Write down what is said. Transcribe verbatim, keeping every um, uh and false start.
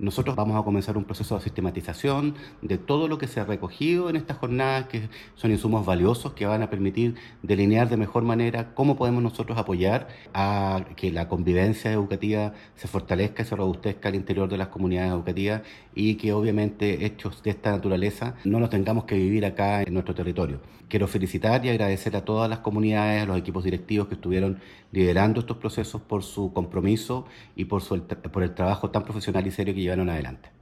Nosotros vamos a comenzar un proceso de sistematización de todo lo que se ha recogido en estas jornadas, que son insumos valiosos que van a permitir delinear de mejor manera cómo podemos nosotros apoyar a que la convivencia educativa se fortalezca y se robustezca al interior de las comunidades educativas y que obviamente hechos de esta naturaleza no los tengamos que vivir acá en nuestro territorio. Quiero felicitar y agradecer a todas las comunidades, a los equipos directivos que estuvieron liderando estos procesos por su compromiso y por, su, por el trabajo tan profesional y serio que llevaron adelante.